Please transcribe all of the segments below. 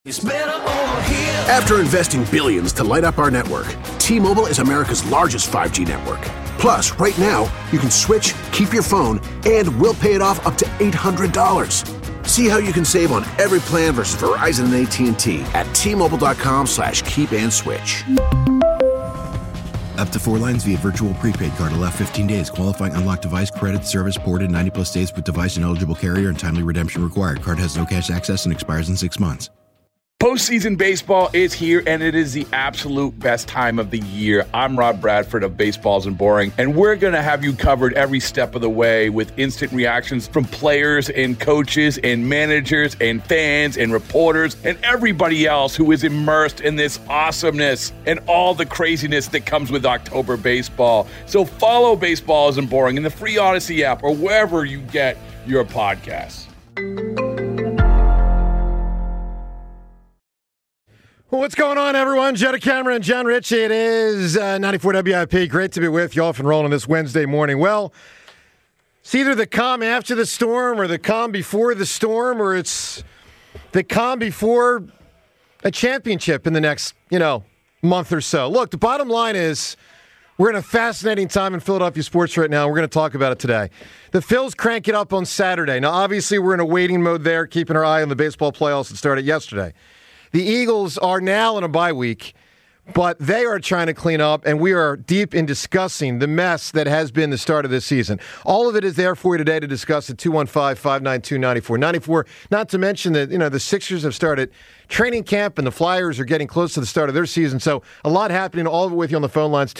After investing billions to light up our network, T-Mobile is America's largest 5G network. Plus, right now, you can switch, keep your phone, and we'll pay it off up to $800. See how you can save on every plan versus Verizon and AT&T at T-Mobile.com/keep-and-switch. Up to 4 lines via virtual prepaid card. Allow 15 days. Qualifying unlocked device credit service ported 90-plus days with device and eligible carrier and timely redemption required. Card has no cash access and expires in 6 months. Postseason baseball is here, and it is the absolute best time of the year. I'm Rob Bradford of Baseballs and Boring, and we're going to have you covered every step of the way with instant reactions from players and coaches and managers and fans and reporters and everybody else who is immersed in this awesomeness and all the craziness that comes with October baseball. So follow Baseballs and Boring in the free Odyssey app or wherever you get your podcasts. What's going on, everyone? Jetta Cameron and John Ritchie. It is 94 WIP. Great to be with you off and rolling this Wednesday morning. Well, it's either the calm after the storm or the calm before the storm, or it's the calm before a championship in the next, month or so. Look, the bottom line is we're in a fascinating time in Philadelphia sports right now. We're going to talk about it today. The Phils crank it up on Saturday. Now, obviously, we're in a waiting mode there, keeping our eye on the baseball playoffs that started yesterday. The Eagles are now in a bye week, but they are trying to clean up, and we are deep in discussing the mess that has been the start of this season. All of it is there for you today to discuss at 215-592-9494. Not to mention that, the Sixers have started training camp, and the Flyers are getting close to the start of their season. So a lot happening. All of it with you on the phone lines,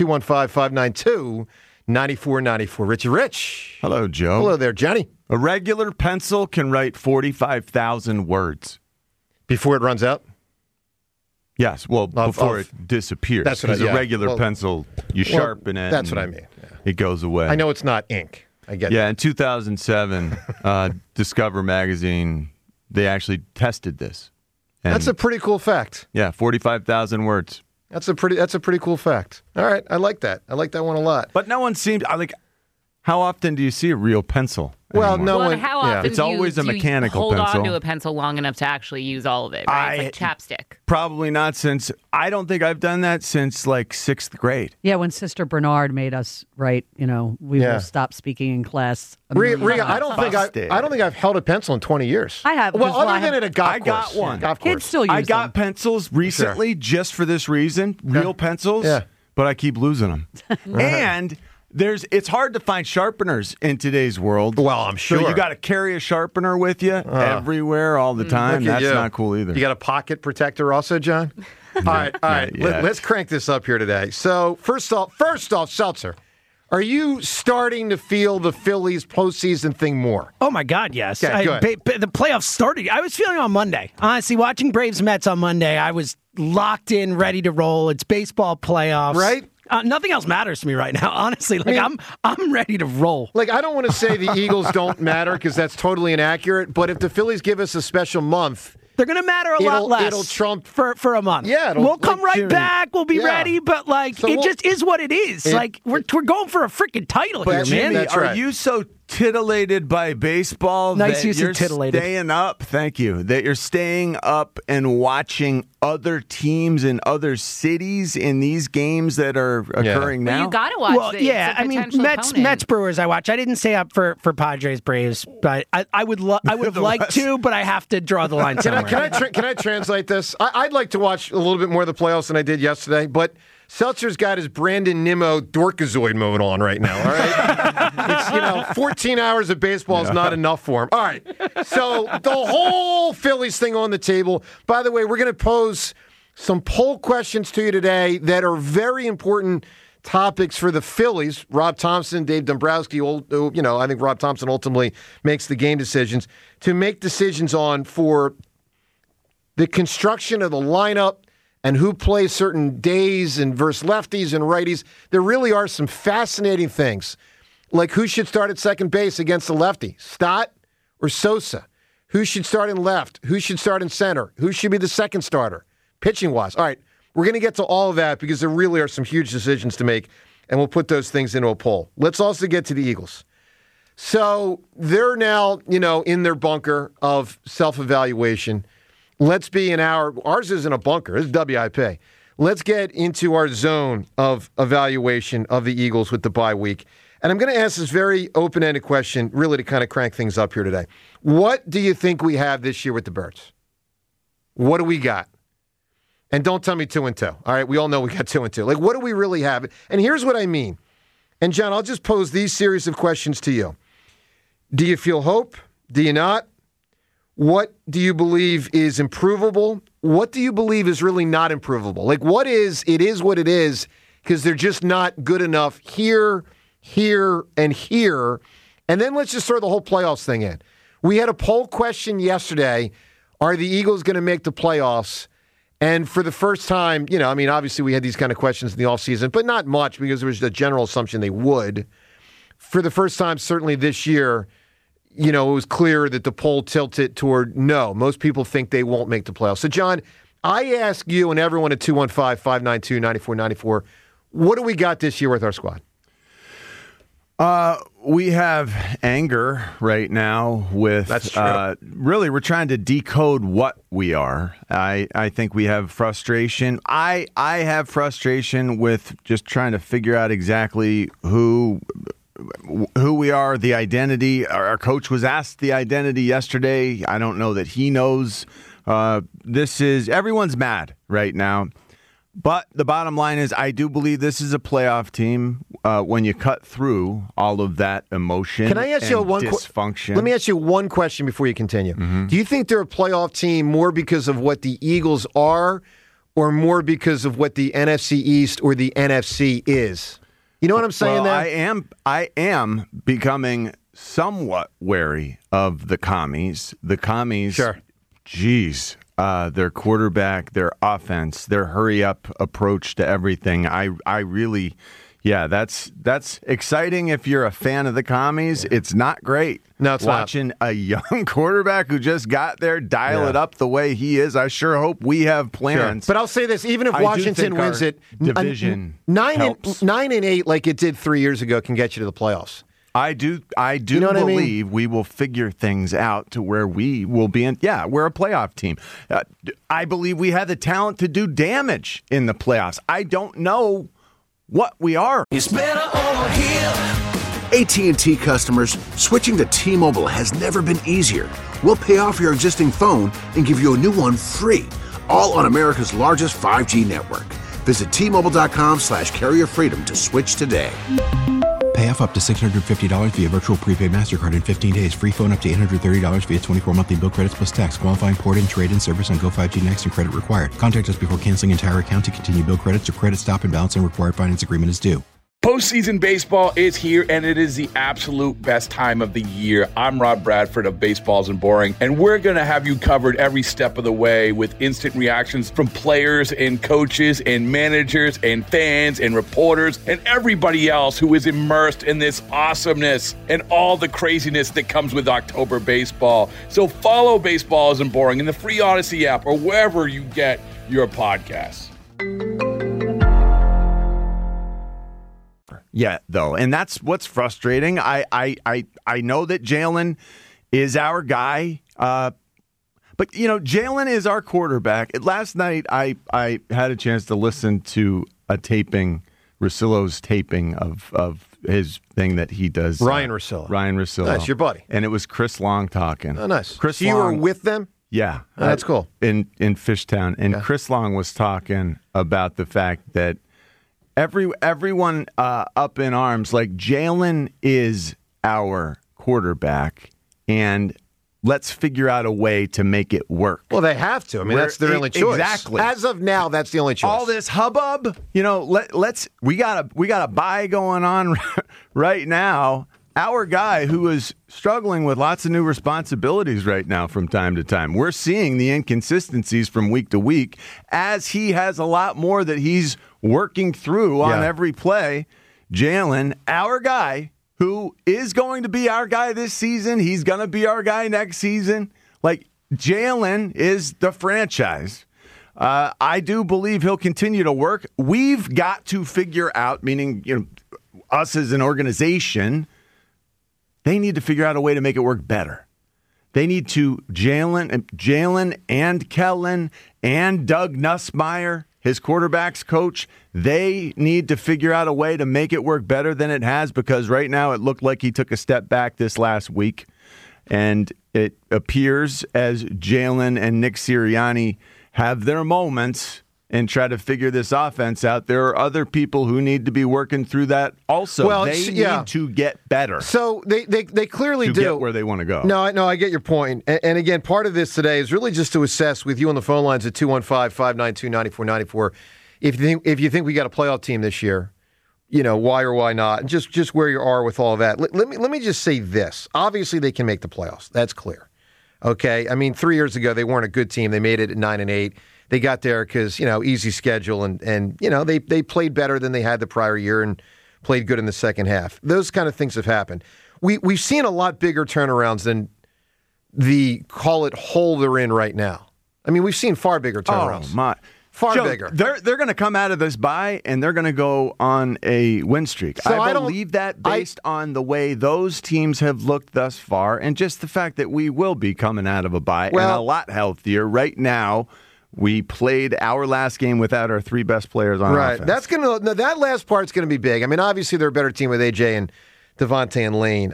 215-592-9494. Richie Rich. Hello, Joe. Hello there, Johnny. A regular pencil can write 45,000 words. Before it runs out? Yes, well, before it disappears. That's what a regular pencil, you sharpen it. That's what I mean. Yeah. It goes away. I know it's not ink. I get Yeah, in 2007, Discover Magazine, they actually tested this. And that's a pretty cool fact. Yeah, 45,000 words. That's a pretty cool fact. All right, I like that. I like that one a lot. But no one seems how often do you see a real pencil? Well, anymore? no one. How often it's always a mechanical hold pencil. on to a pencil long enough to actually use all of it, right? It's like chapstick. Probably not since, I don't think I've done that since 6th grade. Yeah, when Sister Bernard made us write, we will stop speaking in class. Rhea, I don't think I've held a pencil in 20 years. I have. Well, other than at a golf course. I got one. Golf course. Kids still use I got them. pencils recently just for this reason, real pencils, but I keep losing them. And it's hard to find sharpeners in today's world. Well, I'm sure. So you got to carry a sharpener with you everywhere all the time. That's not cool either. You got a pocket protector also, John? All right. Let's crank this up here today. So first off, Seltzer, are you starting to feel the Phillies postseason thing more? Oh, my God, yes. Okay, the playoffs started. I was feeling on Monday. Honestly, watching Braves-Mets on Monday, I was locked in, ready to roll. It's baseball playoffs. Right? Nothing else matters to me right now, honestly. I'm ready to roll. I don't want to say the Eagles don't matter because that's totally inaccurate, but if the Phillies give us a special month, they're going to matter a lot less. It'll trump for a month. Yeah, we'll come right back. We'll be ready, but just is what it is. We're going for a freaking title here, Jimmy, man. Are you so titillated by baseball nice that use you're of titillated. Staying up? Thank you. That you're staying up and watching other teams in other cities in these games that are occurring now. Well, you got to watch. Mets Brewers. I watch. I didn't stay up for Padres Braves, but I would have liked to, but I have to draw the line somewhere. Can I translate this? I'd like to watch a little bit more of the playoffs than I did yesterday, but Seltzer's got his Brandon Nimmo Dorkazoid mode on right now, all right? It's, 14 hours of baseball is not enough for him. All right, so the whole Phillies thing on the table. By the way, we're going to pose some poll questions to you today that are very important topics for the Phillies. Rob Thompson, Dave Dombrowski, I think Rob Thompson ultimately makes the game decisions, to make decisions on for the construction of the lineup, and who plays certain days and versus lefties and righties. There really are some fascinating things, like who should start at second base against the lefty, Stott or Sosa? Who should start in left? Who should start in center? Who should be the second starter, pitching-wise? All right, we're going to get to all of that because there really are some huge decisions to make, and we'll put those things into a poll. Let's also get to the Eagles. So they're now, in their bunker of self-evaluation. Let's be in ours isn't a bunker. This is WIP. Let's get into our zone of evaluation of the Eagles with the bye week. And I'm going to ask this very open-ended question, really to kind of crank things up here today. What do you think we have this year with the Birds? What do we got? And don't tell me 2-2. All right, we all know we got 2-2. Like, what do we really have? And here's what I mean. And, John, I'll just pose these series of questions to you. Do you feel hope? Do you not? What do you believe is improvable? What do you believe is really not improvable? Like, what is what it is, because they're just not good enough here, and here. And then let's just throw the whole playoffs thing in. We had a poll question yesterday. Are the Eagles going to make the playoffs? And for the first time, obviously we had these kind of questions in the offseason, but not much because there was a general assumption they would. For the first time, certainly this year, it was clear that the poll tilted toward no. Most people think they won't make the playoffs. So, John, I ask you and everyone at 215-592-9494, what do we got this year with our squad? We have anger right now with really we're trying to decode what we are. I think we have frustration. I have frustration with just trying to figure out exactly who we are, the identity. Our coach was asked the identity yesterday. I don't know that he knows. Everyone's mad right now. But the bottom line is I do believe this is a playoff team when you cut through all of that emotion. Can I ask you one dysfunction. Let me ask you one question before you continue. Mm-hmm. Do you think they're a playoff team more because of what the Eagles are or more because of what the NFC East or the NFC is? You know what I'm saying there? I am becoming somewhat wary of the commies. The commies, sure. Geez. Their quarterback, their offense, their hurry-up approach to everything. I really, that's exciting if you're a fan of the commies. It's not great. No, it's watching not. a young quarterback who just got there dial it up the way he is. I sure hope we have plans. Sure. But I'll say this: even if Washington wins it, division 9-8 like it did 3 years ago can get you to the playoffs. I do you know believe we will figure things out to where we will be in. Yeah, we're a playoff team. I believe we have the talent to do damage in the playoffs. I don't know what we are. It's better over here. AT&T customers, switching to T-Mobile has never been easier. We'll pay off your existing phone and give you a new one free, all on America's largest 5G network. Visit T-Mobile.com/carrier freedom to switch today. Pay off up to $650 via virtual prepaid MasterCard in 15 days. Free phone up to $830 via 24 monthly bill credits plus tax. Qualifying port and trade-in service on Go 5G Next and credit required. Contact us before canceling entire account to continue bill credits or credit stop and balance on required finance agreement is due. Postseason baseball is here, and it is the absolute best time of the year. I'm Rob Bradford of Baseballs and Boring, and we're going to have you covered every step of the way with instant reactions from players and coaches and managers and fans and reporters and everybody else who is immersed in this awesomeness and all the craziness that comes with October baseball. So follow Baseballs and Boring in the free Odyssey app or wherever you get your podcasts. Yeah, though, and that's what's frustrating. I know that Jalen is our guy, but Jalen is our quarterback. Last night, I had a chance to listen to a taping, Russillo's taping of his thing that he does. Ryan Russillo. That's your buddy, and it was Chris Long talking. Oh, nice. Chris Long, you were with them. Yeah, that's cool. In Fishtown, and Chris Long was talking about the fact that. Everyone up in arms, like Jalen is our quarterback, and let's figure out a way to make it work. Well, they have to. I mean, that's their only choice. Exactly. As of now, that's the only choice. All this hubbub, we got a buy going on right now. Our guy who is struggling with lots of new responsibilities right now from time to time. We're seeing the inconsistencies from week to week as he has a lot more that he's working through on every play. Jalen, our guy, who is going to be our guy this season. He's going to be our guy next season. Like, Jalen is the franchise. I do believe he'll continue to work. We've got to figure out, meaning us as an organization, they need to figure out a way to make it work better. They need to Jalen and Kellen and Doug Nussmeier, his quarterback's coach, they need to figure out a way to make it work better than it has, because right now it looked like he took a step back this last week. And it appears as Jalen and Nick Sirianni have their moments and try to figure this offense out, there are other people who need to be working through that also. Well, they need to get better. So they clearly do. Get where they want to go. No, I get your point. And again, part of this today is really just to assess with you on the phone lines at 215-592-9494. If you think we got a playoff team this year, why or why not, and just where you are with all that. Let me just say this. Obviously, they can make the playoffs. That's clear. Okay? I mean, 3 years ago, they weren't a good team. They made it at 9-8. They got there because, easy schedule, and they played better than they had the prior year and played good in the second half. Those kind of things have happened. We've seen a lot bigger turnarounds than the, call it, hole they're in right now. I mean, we've seen far bigger turnarounds. Oh, my. Far Joe, bigger. They're going to come out of this bye, and they're going to go on a win streak. So I believe that based on the way those teams have looked thus far, and just the fact that we will be coming out of a bye and a lot healthier. Right now, we played our last game without our three best players on offense. Right. That last part's going to be big. I mean, obviously they're a better team with AJ and Devontae and Lane.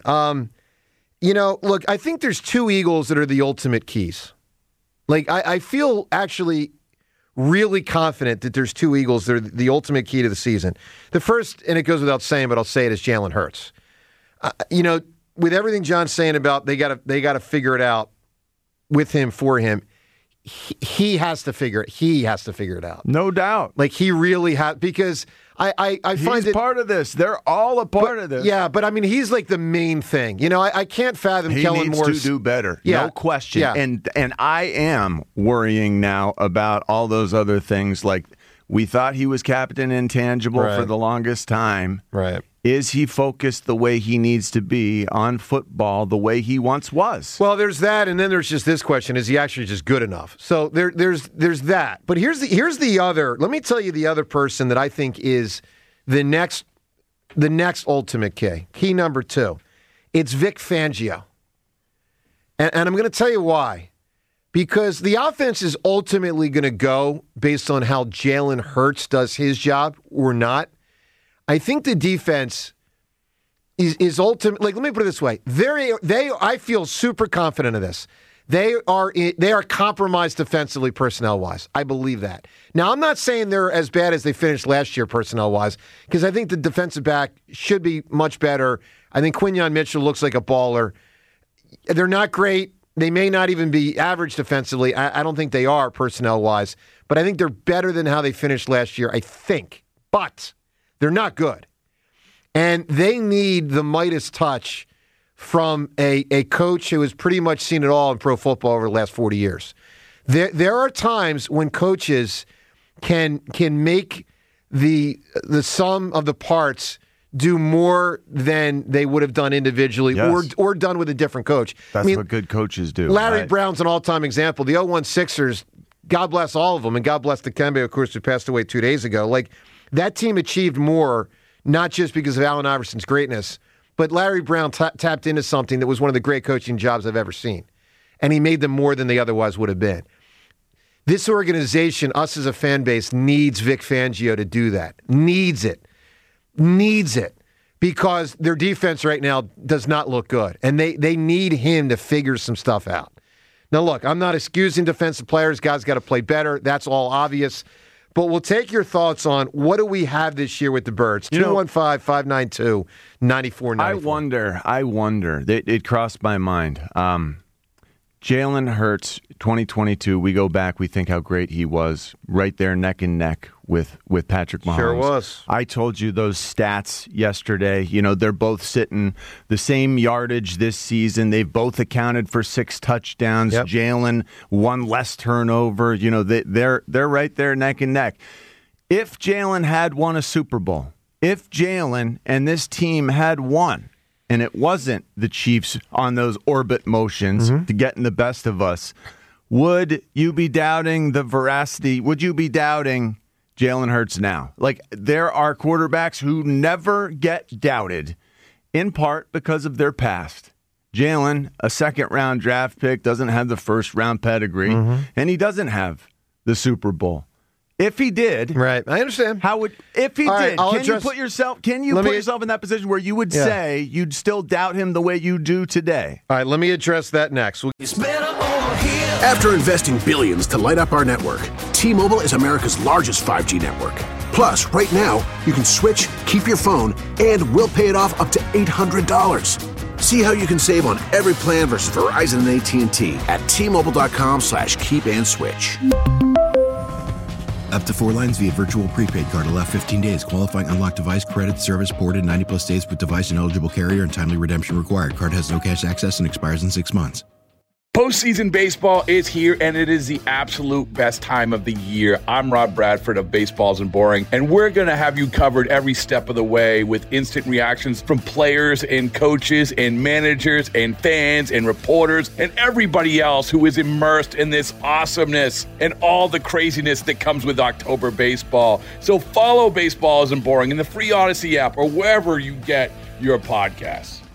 Look, I think there's two Eagles that are the ultimate keys. Like, I feel actually really confident that there's two Eagles that are the ultimate key to the season. The first, and it goes without saying, but I'll say it, is Jalen Hurts. With everything John's saying about they got to figure it out with him, for him, he has to figure it out. No doubt. Like, he really has, because I find he's part of this. They're all a part of this. Yeah, but I mean, he's like the main thing. I can't fathom Kellen Moore's. He needs to do better. Yeah, no question. Yeah. And I am worrying now about all those other things. Like, we thought he was Captain Intangible for the longest time. Right. Is he focused the way he needs to be on football the way he once was? Well, there's that, and then there's just this question: is he actually just good enough? So there's that. But here's the other. Let me tell you the other person that I think is the next ultimate key number 2. It's Vic Fangio, and I'm going to tell you why. Because the offense is ultimately going to go based on how Jalen Hurts does his job or not. I think the defense is ultimate. Like, let me put it this way: I feel super confident of this. They are compromised defensively, personnel wise. I believe that. Now, I'm not saying they're as bad as they finished last year, personnel wise, because I think the defensive back should be much better. I think Quinyon Mitchell looks like a baller. They're not great. They may not even be average defensively. I don't think they are, personnel wise, but I think they're better than how they finished last year. I think, but they're not good. And they need the Midas touch from a coach who has pretty much seen it all in pro football over the last 40 years. There are times when coaches can make the sum of the parts do more than they would have done individually, or done with a different coach. That's what good coaches do. Larry Brown's an all-time example. The 0-1 Sixers, God bless all of them, and God bless Dikembe, of course, who passed away 2 days ago. Like, that team achieved more, not just because of Allen Iverson's greatness, but Larry Brown tapped into something that was one of the great coaching jobs I've ever seen. And he made them more than they otherwise would have been. This organization, us as a fan base, needs Vic Fangio to do that. Needs it. Because their defense right now does not look good. And they need him to figure some stuff out. Now, look, I'm not excusing defensive players. Guys got to play better. That's all obvious. But we'll take your thoughts on what do we have this year with the Birds. 215-592-9494. I wonder. It crossed my mind. Jalen Hurts, 2022, we go back, we think how great he was, right there neck and neck with Patrick Mahomes. Sure was. I told you those stats yesterday. They're both sitting the same yardage this season. They've both accounted for 6 touchdowns. Yep. Jalen, 1 less turnover. They're right there neck and neck. If Jalen had won a Super Bowl, if Jalen and this team had won, and it wasn't the Chiefs on those orbit motions to getting the best of us, would you be doubting the veracity? Would you be doubting Jalen Hurts now? Like, there are quarterbacks who never get doubted, in part because of their past. Jalen, a second-round draft pick, doesn't have the first-round pedigree, and he doesn't have the Super Bowl. If he did, right? I understand. If he did, can you put yourself in that position where you would say you'd still doubt him the way you do today? All right, let me address that next. After investing billions to light up our network, T-Mobile is America's largest 5G network. Plus, right now, you can switch, keep your phone, and we'll pay it off up to $800. See how you can save on every plan versus Verizon and AT&T at T-Mobile.com/keep-and-switch. Up to 4 lines via virtual prepaid card. Allow 15 days. Qualifying unlocked device credit service ported 90-plus days with device and eligible carrier and timely redemption required. Card has no cash access and expires in 6 months. Postseason baseball is here, and it is the absolute best time of the year. I'm Rob Bradford of Baseballs and Boring, and we're going to have you covered every step of the way with instant reactions from players and coaches and managers and fans and reporters and everybody else who is immersed in this awesomeness and all the craziness that comes with October baseball. So follow Baseballs and Boring in the free Odyssey app or wherever you get your podcasts.